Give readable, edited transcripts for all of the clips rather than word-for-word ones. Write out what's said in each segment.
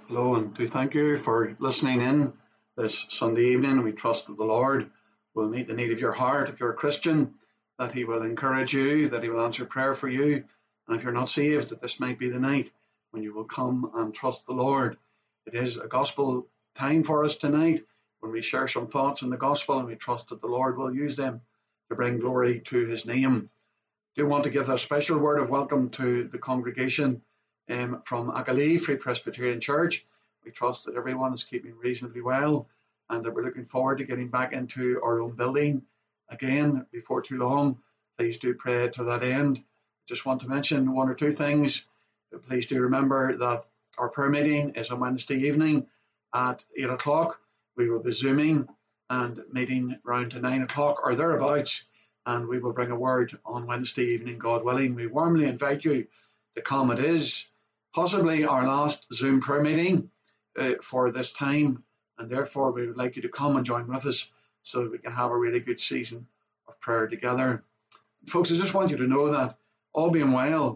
Hello, and do thank you for listening in this Sunday evening. We trust that the Lord will meet the need of your heart. If you're a Christian, that He will encourage you, that He will answer prayer for you. And if you're not saved, that this might be the night when you will come and trust the Lord. It is a gospel time for us tonight when we share some thoughts in the gospel, and we trust that the Lord will use them to bring glory to His name. I do want to give a special word of welcome to the congregation from Agalee Free Presbyterian Church. We trust that everyone is keeping reasonably well and that we're looking forward to getting back into our own building again before too long. Please do pray to that end. Just want to mention one or two things. Please do remember that our prayer meeting is on Wednesday evening at 8 o'clock. We will be Zooming and meeting round to 9 o'clock or thereabouts, and we will bring a word on Wednesday evening, God willing. We warmly invite you to come. It is possibly our last Zoom prayer meeting for this time, and therefore we would like you to come and join with us so that we can have a really good season of prayer together. Folks, I just want you to know that all being well,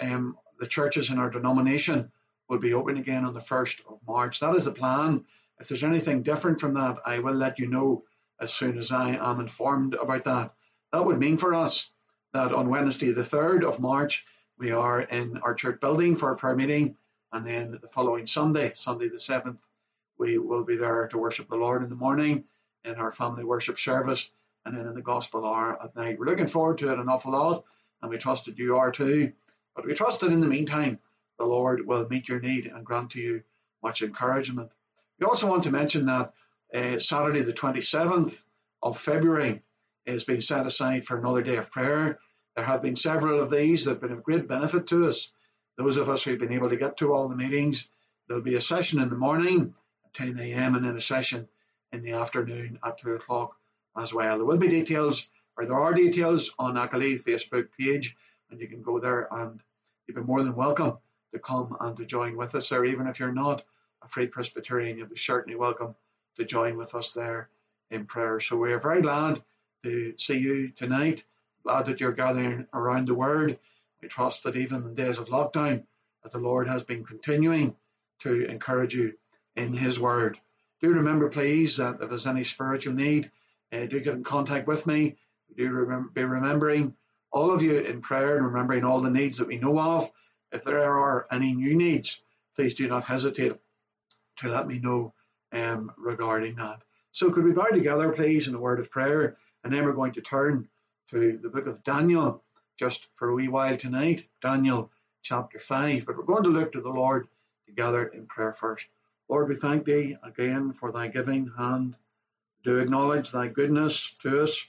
the churches in our denomination will be open again on the 1st of March. That is the plan. If there's anything different from that, I will let you know as soon as I am informed about that. That would mean for us that on Wednesday the 3rd of March, we are in our church building for a prayer meeting, and then the following Sunday, Sunday the 7th, we will be there to worship the Lord in the morning in our family worship service, and then in the gospel hour at night. We're looking forward to it an awful lot, and we trust that you are too. But we trust that in the meantime, the Lord will meet your need and grant to you much encouragement. We also want to mention that Saturday the 27th of February is being set aside for another day of prayer. There have been several of these that have been of great benefit to us. Those of us who've been able to get to all the meetings, there'll be a session in the morning at 10 a.m. and then a session in the afternoon at 2 o'clock as well. There will be details, or there are details on Agalee Facebook page, and you can go there and you'll be more than welcome to come and to join with us there. Even if you're not a Free Presbyterian, you'll be certainly welcome to join with us there in prayer. So we are very glad to see you tonight. Glad that you're gathering around the Word. We trust that even in days of lockdown, that the Lord has been continuing to encourage you in His Word. Do remember, please, that if there's any spiritual need, do get in contact with me. Do be remembering all of you in prayer and remembering all the needs that we know of. If there are any new needs, please do not hesitate to let me know regarding that. So could we bow together, please, in a word of prayer, and then we're going to turn to the book of Daniel just for a wee while tonight, Daniel chapter 5. But we're going to look to the Lord together in prayer first. Lord, we thank Thee again for Thy giving hand. Do acknowledge Thy goodness to us.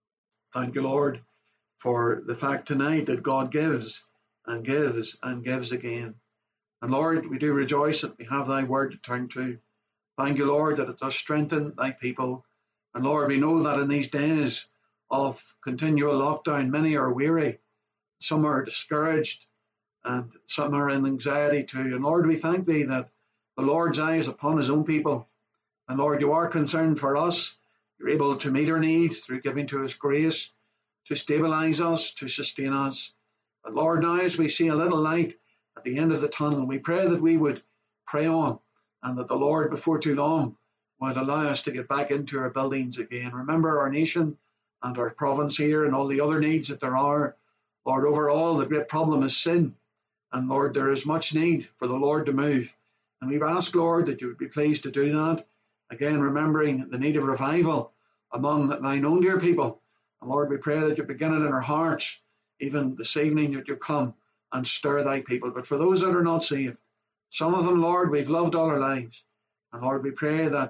Thank you, Lord, for the fact tonight that God gives and gives and gives again. And Lord, we do rejoice that we have Thy word to turn to. Thank you, Lord, that it does strengthen Thy people. And Lord, we know that in these days of continual lockdown, many are weary, some are discouraged, and some are in anxiety too. And Lord, we thank Thee that the Lord's eye is upon His own people. And Lord, You are concerned for us. You're able to meet our needs through giving to us grace, to stabilize us, to sustain us. But Lord, now as we see a little light at the end of the tunnel, we pray that we would pray on, and that the Lord before too long would allow us to get back into our buildings again. Remember our nation and our province here and all the other needs that there are. Lord, overall, the great problem is sin. And Lord, there is much need for the Lord to move. And we've asked, Lord, that You would be pleased to do that. Again, remembering the need of revival among Thine own dear people. And Lord, we pray that You begin it in our hearts, even this evening, that You come and stir Thy people. But for those that are not saved, some of them, Lord, we've loved all our lives. And Lord, we pray that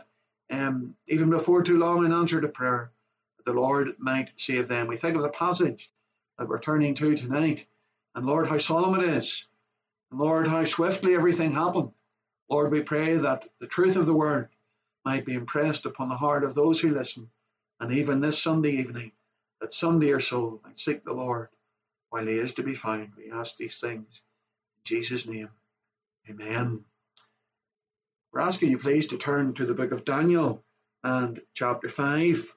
even before too long in answer to prayer, the Lord might save them. We think of the passage that we're turning to tonight, and Lord, how solemn it is, and Lord, how swiftly everything happened. Lord, we pray that the truth of the word might be impressed upon the heart of those who listen, and even this Sunday evening, that some dear soul might seek the Lord while He is to be found. We ask these things in Jesus' name. Amen. We're asking you, please, to turn to the book of Daniel and chapter 5.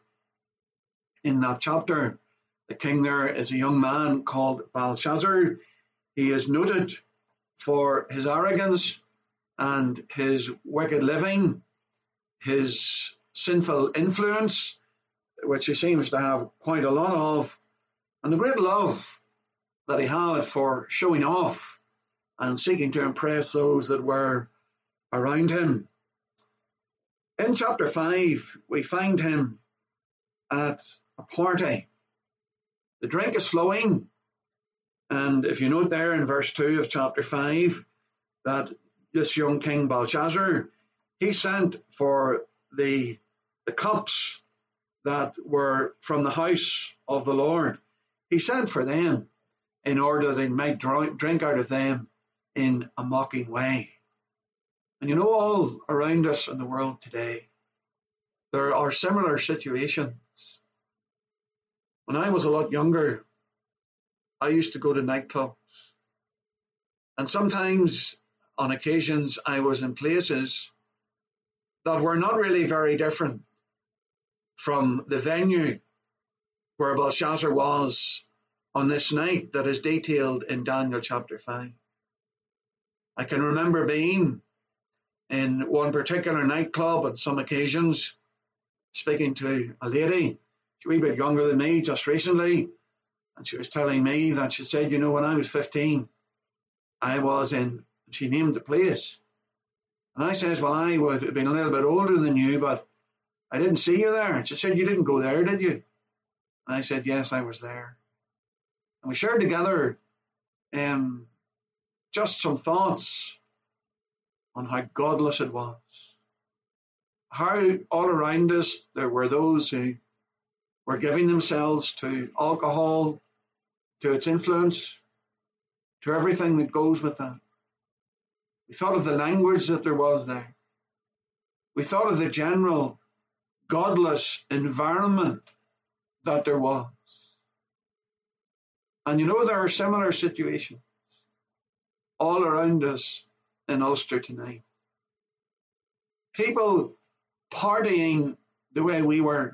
In that chapter, the king there is a young man called Belshazzar. He is noted for his arrogance and his wicked living, his sinful influence, which he seems to have quite a lot of, and the great love that he had for showing off and seeking to impress those that were around him. In chapter 5, we find him at a party. The drink is flowing, and if you note there in verse 2 of chapter 5 that this young king Belshazzar, he sent for the cups that were from the house of the Lord. He sent for them in order that he might drink out of them in a mocking way. And you know, all around us in the world today, there are similar situations. When I was a lot younger, I used to go to nightclubs. And sometimes, on occasions, I was in places that were not really very different from the venue where Belshazzar was on this night that is detailed in Daniel chapter 5. I can remember being in one particular nightclub on some occasions, speaking to a lady, she's a wee bit younger than me, just recently, and she was telling me that she said, you know, when I was 15, I was in, she named the place. And I says, well, I would have been a little bit older than you, but I didn't see you there. And she said, you didn't go there, did you? And I said, yes, I was there. And we shared together just some thoughts on how godless it was. How all around us there were those who were giving themselves to alcohol, to its influence, to everything that goes with that. We thought of the language that there was there. We thought of the general godless environment that there was. And you know, there are similar situations all around us in Ulster tonight. People partying the way we were.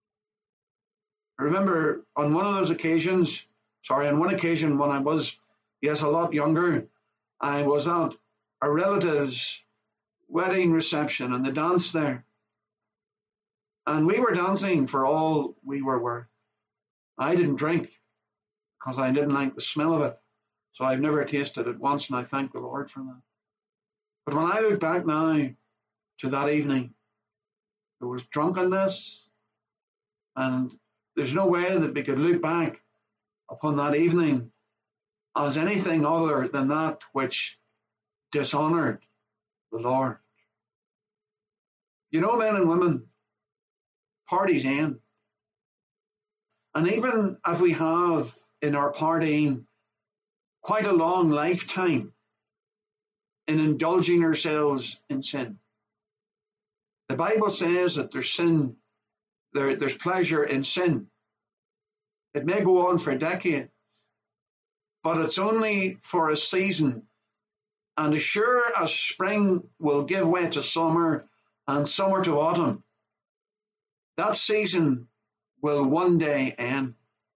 I remember on one occasion when I was, a lot younger, I was at a relative's wedding reception and the dance there. And we were dancing for all we were worth. I didn't drink because I didn't like the smell of it. So I've never tasted it once, and I thank the Lord for that. But when I look back now to that evening, there was drunkenness, and there's no way that we could look back upon that evening as anything other than that which dishonored the Lord. You know, men and women, parties end. And even if we have in our partying quite a long lifetime in indulging ourselves in sin, the Bible says that there's pleasure in sin. It may go on for decades, but it's only for a season. And as sure as spring will give way to summer and summer to autumn, that season will one day end.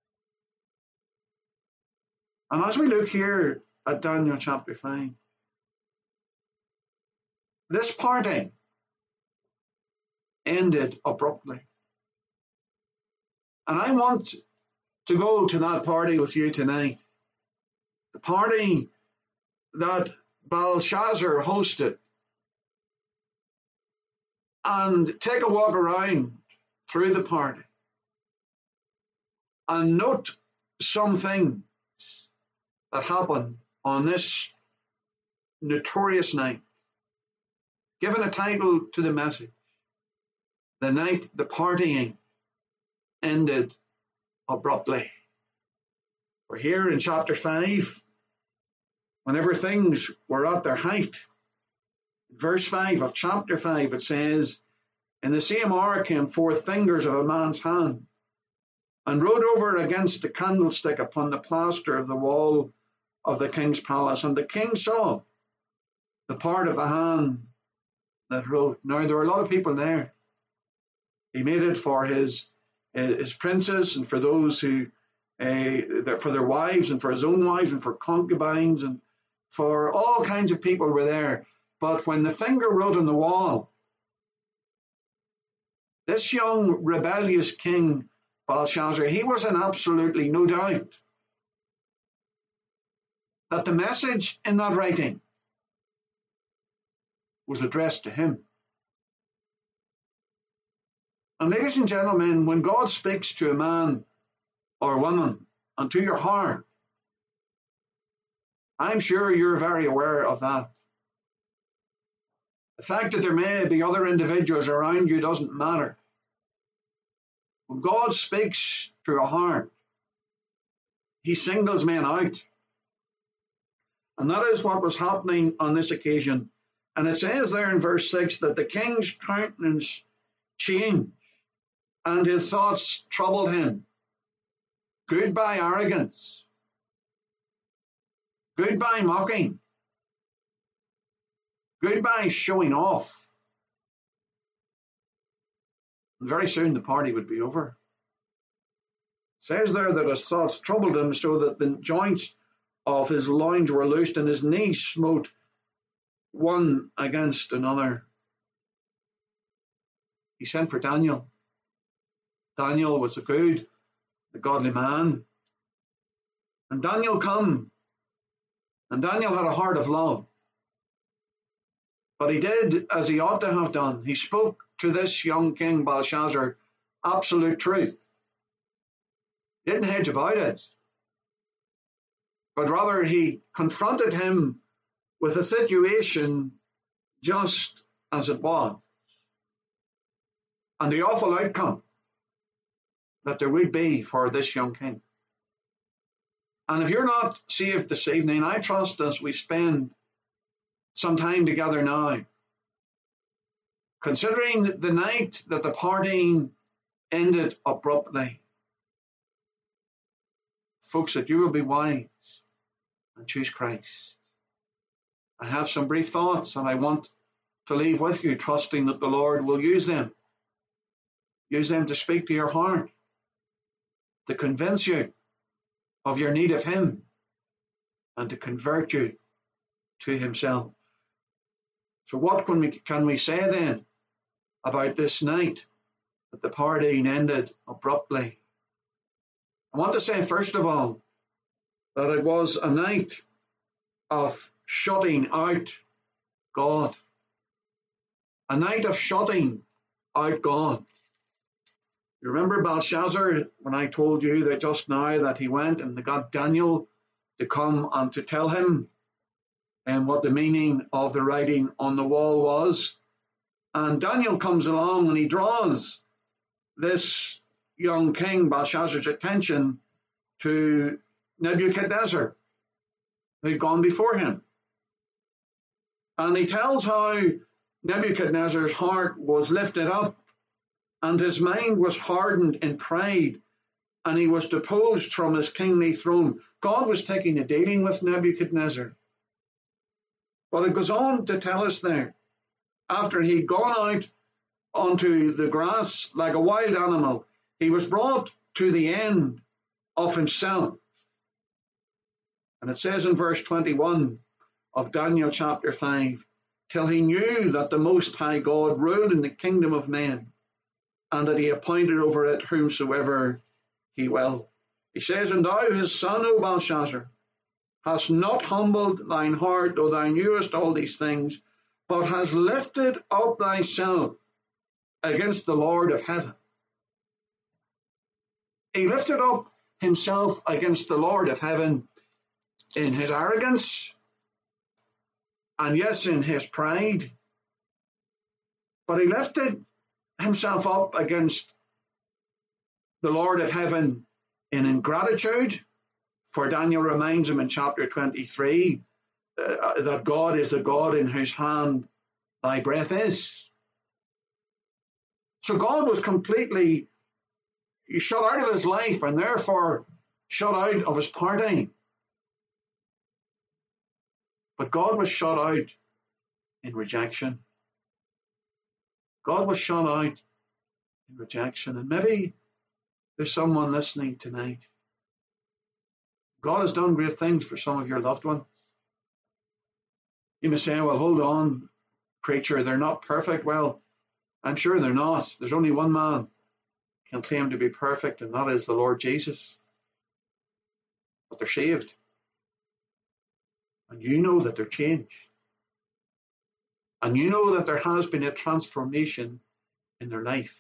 And as we look here at Daniel chapter 5, this party ended abruptly. And I want to go to that party with you tonight. The party that Belshazzar hosted. And take a walk around through the party and note some things that happened on this notorious night. Given a title to the message, the night the partying ended abruptly. We're here in chapter 5, whenever things were at their height. Verse 5 of chapter 5, it says, in the same hour came forth fingers of a man's hand, and wrote over against the candlestick upon the plaster of the wall of the king's palace. And the king saw the part of the hand that wrote. Now, there were a lot of people there. He made it for his princes and for those who, for their wives and for his own wives and for concubines and for all kinds of people were there. But when the finger wrote on the wall, this young rebellious king Belshazzar, he was in absolutely no doubt that the message in that writing was addressed to him. And ladies and gentlemen, when God speaks to a man or woman and to your heart, I'm sure you're very aware of that. The fact that there may be other individuals around you doesn't matter. When God speaks to a heart, he singles men out. And that is what was happening on this occasion. And it says there in verse 6 that the king's countenance changed and his thoughts troubled him. Goodbye arrogance. Goodbye mocking. Goodbye showing off. And very soon the party would be over. It says there that his thoughts troubled him so that the joints of his loins were loosed and his knees smote one against another. He sent for Daniel. Daniel was a godly man. And Daniel come. And Daniel had a heart of love. But he did as he ought to have done. He spoke to this young king Belshazzar absolute truth. He didn't hedge about it. But rather he confronted him with a situation just as it was. And the awful outcome that there would be for this young king. And if you're not saved this evening, I trust as we spend some time together now, considering the night that the partying ended abruptly, folks, that you will be wise and choose Christ. I have some brief thoughts and I want to leave with you, trusting that the Lord will use them. Use them to speak to your heart, to convince you of your need of him, and to convert you to himself. So what can we say then about this night that the partying ended abruptly? I want to say, first of all, that it was a night of shutting out God. A night of shutting out God. You remember Belshazzar, when I told you that just now that he went and they got Daniel to come and to tell him what the meaning of the writing on the wall was. And Daniel comes along and he draws this young king Belshazzar's attention to Nebuchadnezzar, who'd gone before him. And he tells how Nebuchadnezzar's heart was lifted up and his mind was hardened in pride, and he was deposed from his kingly throne. God was taking a dealing with Nebuchadnezzar. But it goes on to tell us there, after he'd gone out onto the grass like a wild animal, he was brought to the end of himself. And it says in verse 21 of Daniel chapter 5, till he knew that the Most High God ruled in the kingdom of men, and that he appointed over it whomsoever he will. He says, and thou his son, O Belshazzar, hast not humbled thine heart, though thou knewest all these things, but hast lifted up thyself against the Lord of heaven. He lifted up himself against the Lord of heaven in his arrogance, and yes, in his pride. But he lifted himself up against the Lord of heaven in ingratitude, for Daniel reminds him in chapter 23 that God is the God in whose hand thy breath is. So God was completely shut out of his life and therefore shut out of his party. But God was shut out in rejection. God was shut out in rejection. And maybe there's someone listening tonight. God has done great things for some of your loved ones. You may say, well, hold on. preacher, they're not perfect. Well, I'm sure they're not. There's only one man can claim to be perfect, and that is the Lord Jesus. But they're saved. And you know that they're changed. And you know that there has been a transformation in their life.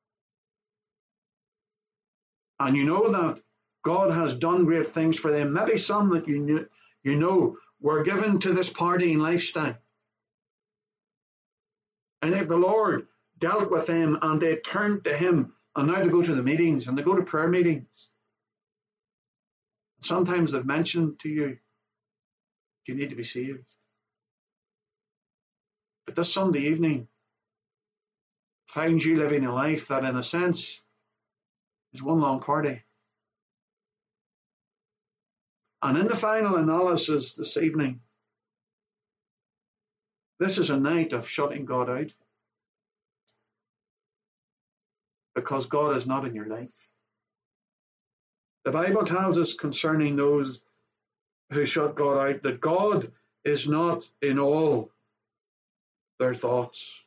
And you know that God has done great things for them. Maybe some that you know were given to this partying lifestyle. And yet the Lord dealt with them and they turned to him, and now they go to the meetings and they go to prayer meetings. Sometimes they've mentioned to you, you need to be saved. But this Sunday evening finds you living a life that, in a sense, is one long party. And in the final analysis this evening, this is a night of shutting God out, because God is not in your life. The Bible tells us concerning those who shut God out that God is not in all their thoughts.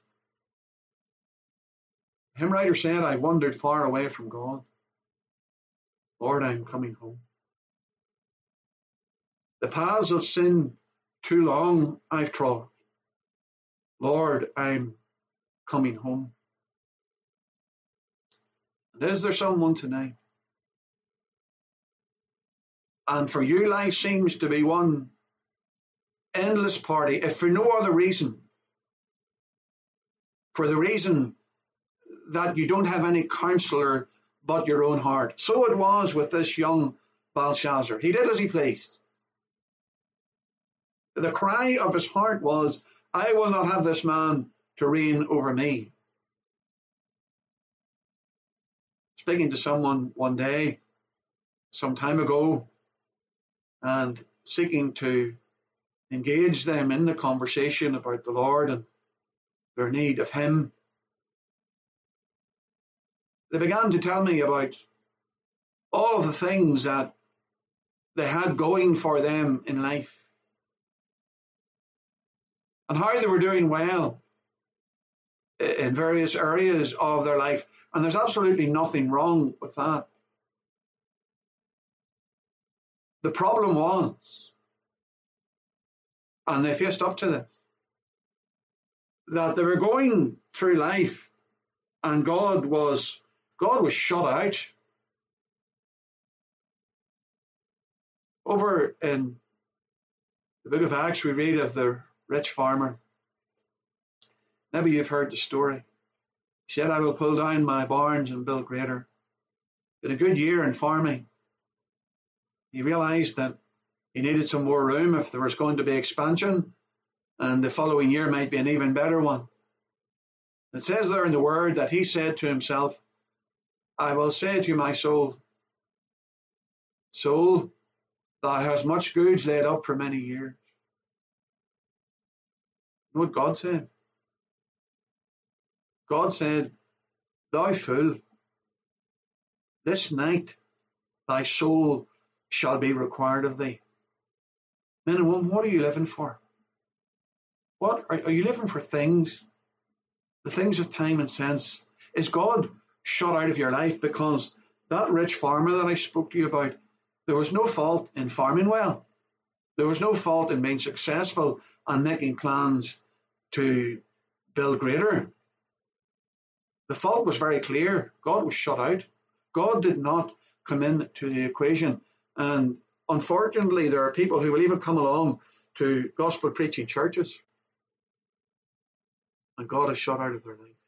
The hymn writer said, I've wandered far away from God. Lord, I'm coming home. The paths of sin too long I've trod. Lord, I'm coming home. And is there someone tonight? And for you, life seems to be one endless party, if for no other reason, for the reason that you don't have any counselor but your own heart. So it was with this young Belshazzar. He did as he pleased. The cry of his heart was, I will not have this man to reign over me. Speaking to someone one day, some time ago, and seeking to engage them in the conversation about the Lord and their need of him, they began to tell me about all of the things that they had going for them in life and how they were doing well in various areas of their life. And there's absolutely nothing wrong with that. The problem was, and they faced up to this, that they were going through life and God was shut out. Over in the book of Acts, we read of the rich farmer. Maybe you've heard the story. He said, I will pull down my barns and build greater. Been a good year in farming. He realized that he needed some more room if there was going to be expansion, and the following year might be an even better one. It says there in the word that he said to himself, I will say to my soul, soul, thou hast much goods laid up for many years. You know what God said? God said, thou fool, this night thy soul shall be required of thee. Men and women, what are you living for? What are you living for? Things, the things of time and sense? Is God shut out of your life? Because that rich farmer that I spoke to you about, there was no fault in farming well. There was no fault in being successful and making plans to build greater. The fault was very clear. God was shut out. God did not come into the equation. And unfortunately, there are people who will even come along to gospel preaching churches, and God is shut out of their life.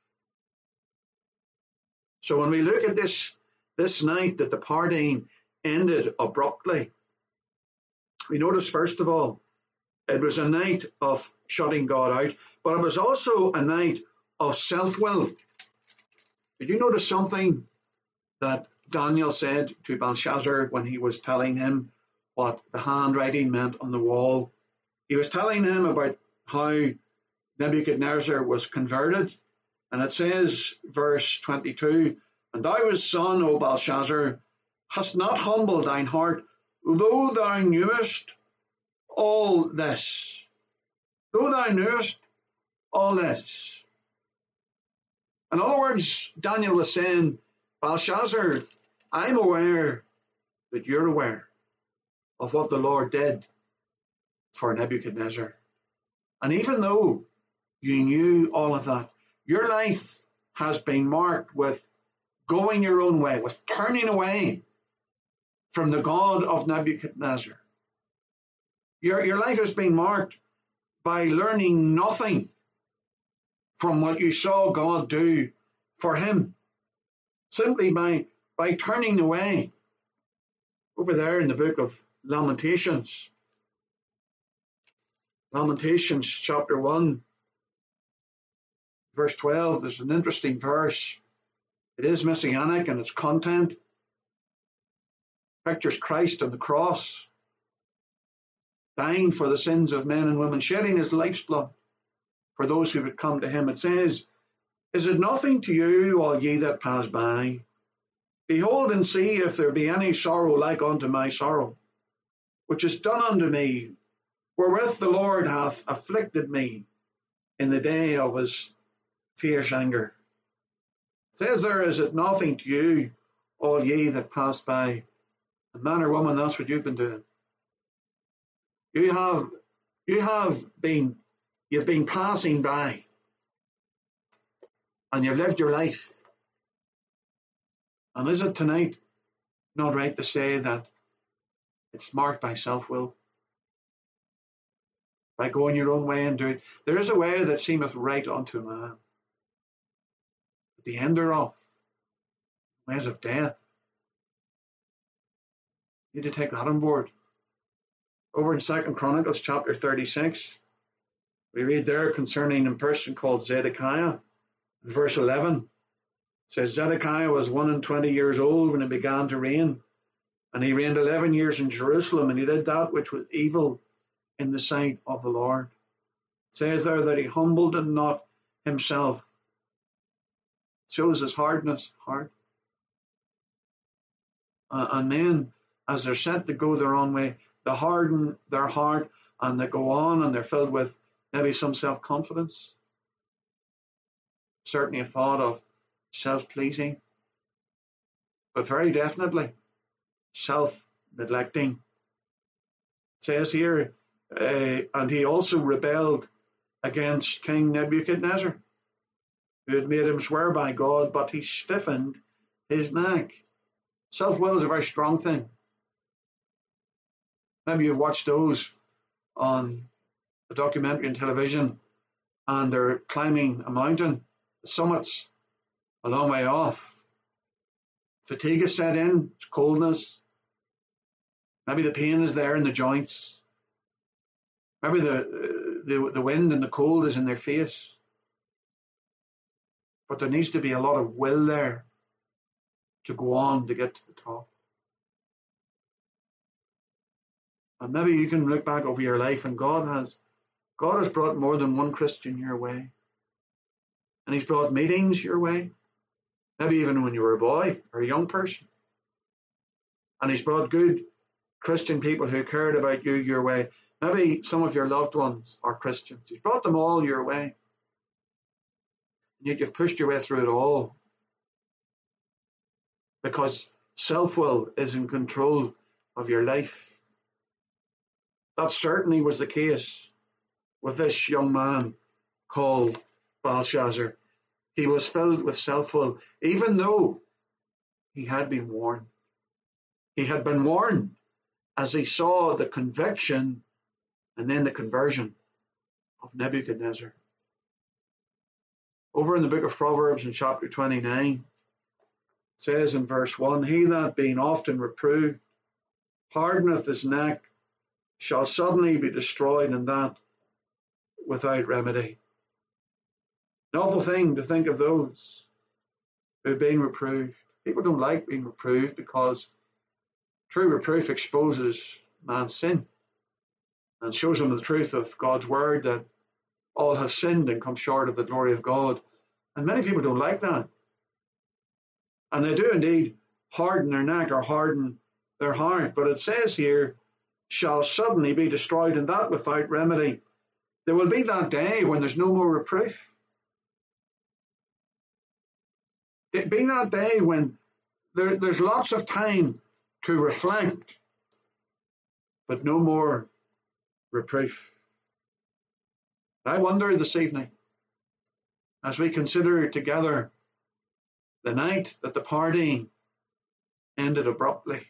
So when we look at this night that the partying ended abruptly, we notice, first of all, it was a night of shutting God out, but it was also a night of self-will. Did you notice something that Daniel said to Belshazzar when he was telling him what the handwriting meant on the wall? He was telling him about how Nebuchadnezzar was converted. And it says, verse 22, and thou his son, O Belshazzar, hast not humbled thine heart, though thou knewest all this. Though thou knewest all this. In other words, Daniel was saying, Belshazzar, I'm aware that you're aware of what the Lord did for Nebuchadnezzar. And even though you knew all of that, your life has been marked with going your own way, with turning away from the God of Nebuchadnezzar. Your life has been marked by learning nothing from what you saw God do for him, simply by turning away. Over there in the book of Lamentations, Lamentations chapter 1, verse 12, there's an interesting verse. It is messianic in its content. Pictures Christ on the cross, dying for the sins of men and women, shedding his life's blood for those who would come to him. It says, is it nothing to you, all ye that pass by? Behold and see if there be any sorrow like unto my sorrow, which is done unto me, wherewith the Lord hath afflicted me in the day of his fierce anger. It says there, is it nothing to you, all ye that pass by? And man or woman, that's what you've been doing. You've been passing by, and you've lived your life. And is it tonight not right to say that it's marked by self-will? By going your own way and doing. There is a way that seemeth right unto a man, but the end thereof, ways of death. You need to take that on board. Over in 2 Chronicles chapter 36, we read there concerning a person called Zedekiah. In verse 11, it says, Zedekiah was 21 years old when he began to reign, and he reigned 11 years in Jerusalem, and he did that which was evil in the sight of the Lord. It says there that he humbled and not himself. It shows his hardness of heart. And then, as they're set to go their own way, they harden their heart and they go on and they're filled with maybe some self-confidence, certainly a thought of self-pleasing, but very definitely self-neglecting. It says here, and he also rebelled against King Nebuchadnezzar, who had made him swear by God, but he stiffened his neck. Self-will is a very strong thing. Maybe you've watched those on a documentary on television, and they're climbing a mountain, the summit's a long way off. Fatigue is set in, it's coldness. Maybe the pain is there in the joints. Maybe the wind and the cold is in their face. But there needs to be a lot of will there to go on to get to the top. And maybe you can look back over your life and God has brought more than one Christian your way. And he's brought meetings your way. Maybe even when you were a boy or a young person. And he's brought good Christian people who cared about you your way. Maybe some of your loved ones are Christians. He's brought them all your way. And yet you've pushed your way through it all. Because self-will is in control of your life. That certainly was the case with this young man called Belshazzar. He was filled with self-will, even though he had been warned. He had been warned as he saw the conviction and then the conversion of Nebuchadnezzar. Over in the book of Proverbs in chapter 29, it says in verse 1, he that being often reproved hardeneth his neck shall suddenly be destroyed, and that without remedy. An awful thing to think of those who have been reproved. People don't like being reproved because true reproof exposes man's sin and shows him the truth of God's word, that all have sinned and come short of the glory of God. And many people don't like that. And they do indeed harden their neck or harden their heart. But it says here, shall suddenly be destroyed, and that without remedy. There will be that day when there's no more reproof. There'll be that day when there's lots of time to reflect, but no more reproof. I wonder this evening, as we consider together the night that the party ended abruptly,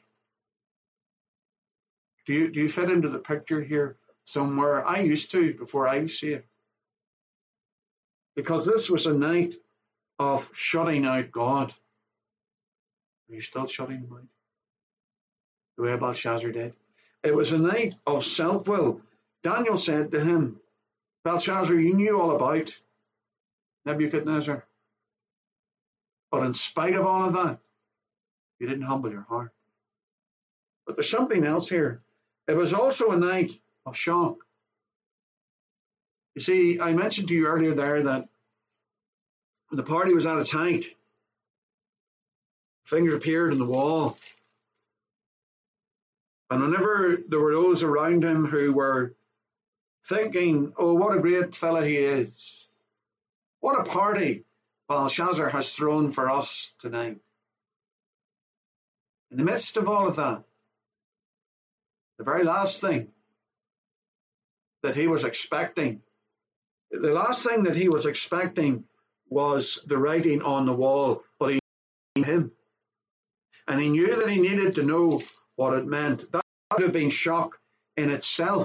do you fit into the picture here somewhere? I used to before I was saved. Because this was a night of shutting out God. Are you still shutting him out? The way Belshazzar did. It was a night of self-will. Daniel said to him, Belshazzar, you knew all about Nebuchadnezzar. But in spite of all of that, you didn't humble your heart. But there's something else here. It was also a night of shock. You see, I mentioned to you earlier there that the party was at its height. Fingers appeared on the wall. And whenever there were those around him who were thinking, oh, what a great fella he is. What a party Belshazzar has thrown for us tonight. In the midst of all of that, the very last thing that he was expecting, was the writing on the wall, but he knew him. And he knew that he needed to know what it meant. That would have been shock in itself.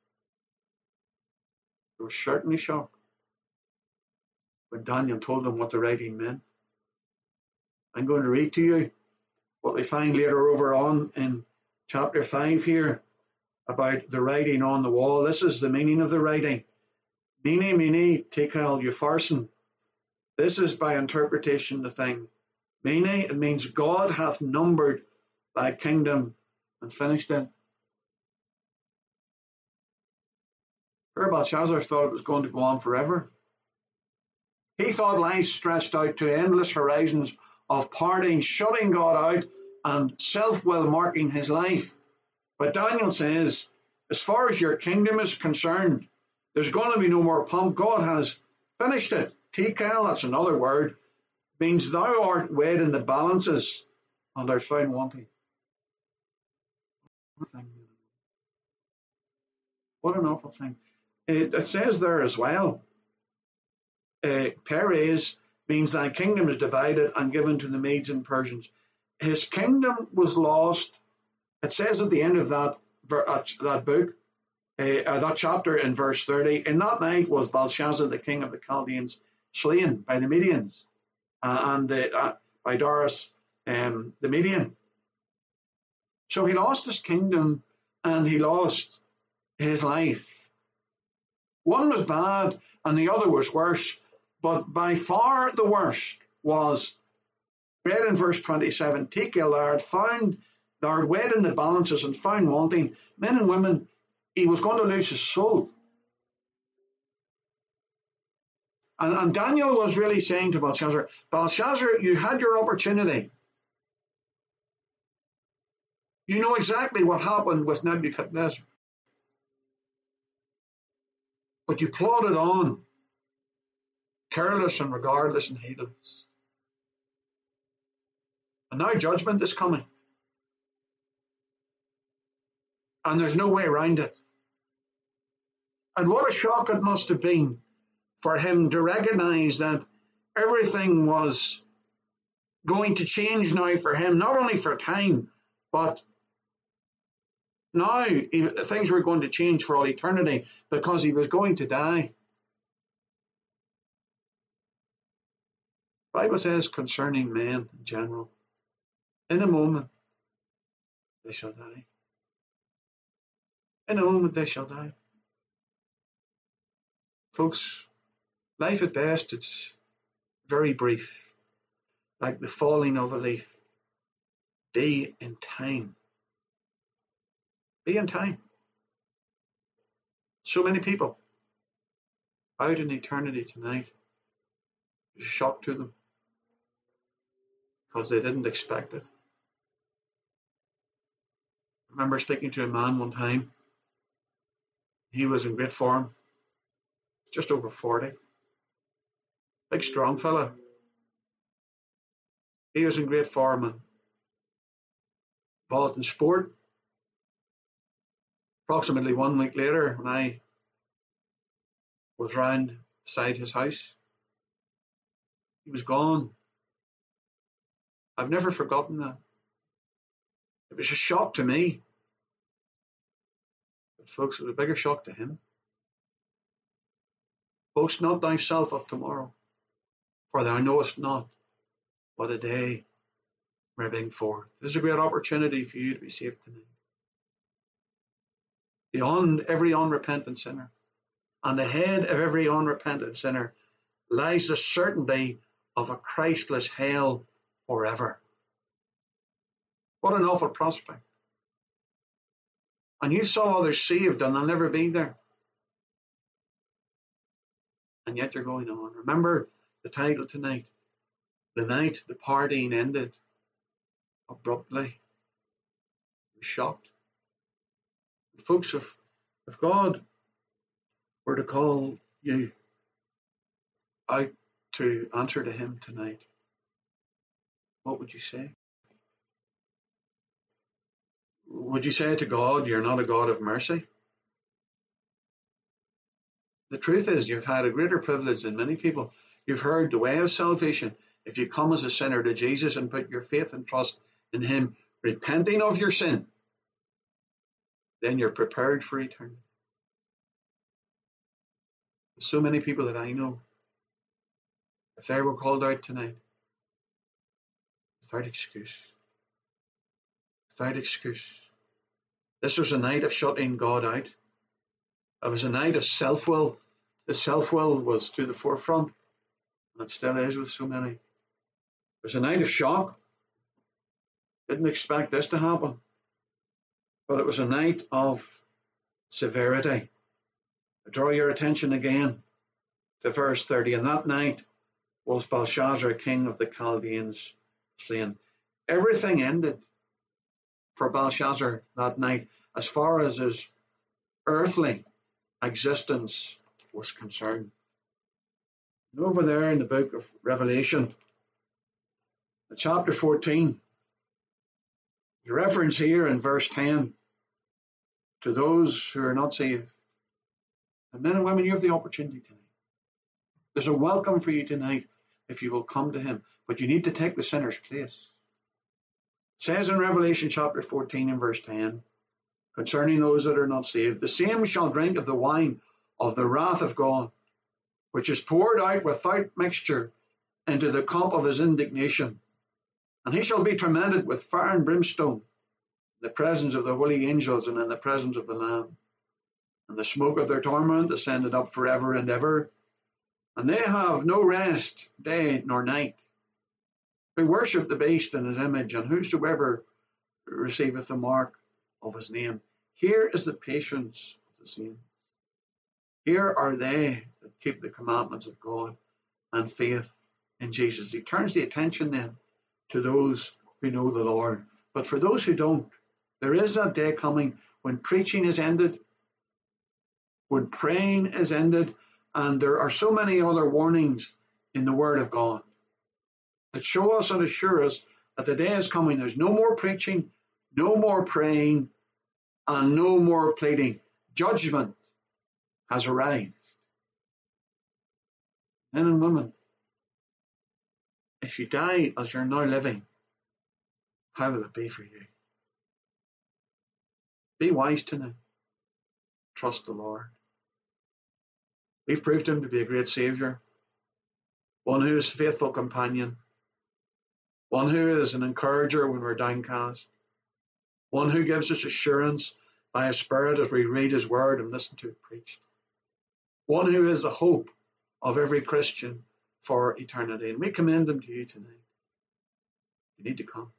It was certainly shock when Daniel told him what the writing meant. I'm going to read to you what we find later over on in chapter 5 here about the writing on the wall. This is the meaning of the writing. Mene, mene, tekel, upharsin. This is by interpretation the thing. Mene, it means God hath numbered thy kingdom and finished it. Belshazzar thought it was going to go on forever. He thought life stretched out to endless horizons of partying, shutting God out, and self-will marking his life. But Daniel says, as far as your kingdom is concerned, there's going to be no more pomp. God has finished it. Tekel, that's another word, means thou art weighed in the balances and art found wanting. What an awful thing. It says there as well, Peres means thy kingdom is divided and given to the Medes and Persians. His kingdom was lost. It says at the end of that book, that chapter in verse 30, in that night was Belshazzar, the king of the Chaldeans, slain by the Medians and by Darius the Median. So he lost his kingdom and he lost his life. One was bad and the other was worse, but by far the worst was read in verse 27, Tekel, thou art weighed in the balances and found wanting. Men and women, he was going to lose his soul. And Daniel was really saying to Belshazzar, Belshazzar, you had your opportunity. You know exactly what happened with Nebuchadnezzar. But you plodded on, careless and regardless and heedless. And now judgment is coming. And there's no way around it. And what a shock it must have been for him to recognize that everything was going to change now for him, not only for time, but now things were going to change for all eternity because he was going to die. The Bible says concerning men in general, in a moment they shall die. In a moment they shall die. Folks, life at best, it's very brief, like the falling of a leaf. Be in time. Be in time. So many people out in eternity tonight, it's a shock to them because they didn't expect it. I remember speaking to a man one time. He was in great form. just over 40. Big strong fella. He was in great form and involved in sport. Approximately 1 week later, when I was round beside his house, he was gone. I've never forgotten that. It was a shock to me. But folks, it was a bigger shock to him. Boast not thyself of tomorrow, for thou knowest not what a day may bring forth. This is a great opportunity for you to be saved tonight. Beyond every unrepentant sinner, and ahead of every unrepentant sinner, lies the certainty of a Christless hell forever. What an awful prospect. And you saw others saved and they'll never be there. And yet you're going on. Remember the title tonight. The night the partying ended abruptly. You're shocked. Folks, if God were to call you out to answer to him tonight, what would you say? Would you say to God, you're not a God of mercy? The truth is, you've had a greater privilege than many people. You've heard the way of salvation. If you come as a sinner to Jesus and put your faith and trust in him, repenting of your sin, then you're prepared for eternity. So many people that I know, if they were called out tonight, without excuse. Without excuse. This was a night of shutting God out. It was a night of self-will. The self-will was to the forefront, and it still is with so many. It was a night of shock. Didn't expect this to happen. But it was a night of severity. I draw your attention again to verse 30. And that night was Belshazzar, king of the Chaldeans, slain. Everything ended for Belshazzar that night as far as his earthly existence was concerned. And over there in the book of Revelation, chapter 14, the reference here in verse 10 to those who are not saved. And men and women, you have the opportunity tonight. There's a welcome for you tonight if you will come to him, but you need to take the sinner's place. It says in Revelation chapter 14 and verse 10, concerning those that are not saved, the same shall drink of the wine of the wrath of God, which is poured out without mixture into the cup of his indignation. And he shall be tormented with fire and brimstone in the presence of the holy angels and in the presence of the Lamb. And the smoke of their torment ascended up forever and ever. And they have no rest day nor night, who worship the beast and his image, and whosoever receiveth the mark of his name. Here is the patience of the saints. Here are they that keep the commandments of God and faith in Jesus. He turns the attention then to those who know the Lord. But for those who don't, there is that day coming when preaching is ended, when praying is ended, and there are so many other warnings in the Word of God that show us and assure us that the day is coming. There's no more preaching, no more praying, and no more pleading. Judgment has arrived. Men and women, if you die as you're now living, how will it be for you? Be wise tonight. Trust the Lord. We've proved him to be a great Saviour, one who is a faithful companion, one who is an encourager when we're downcast, one who gives us assurance by his Spirit as we read his word and listen to it preached, one who is the hope of every Christian for eternity. And we commend him to you tonight. You need to come.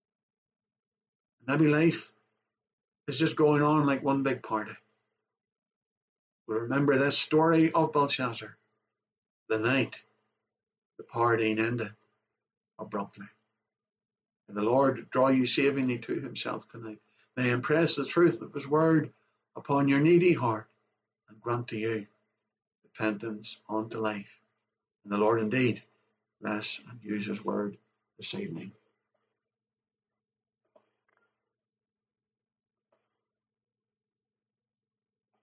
Maybe life is just going on like one big party. But remember this story of Belshazzar, the night the partying ended abruptly. May the Lord draw you savingly to himself tonight. May he impress the truth of his word upon your needy heart and grant to you the repentance unto life. And the Lord indeed bless and use his word this evening.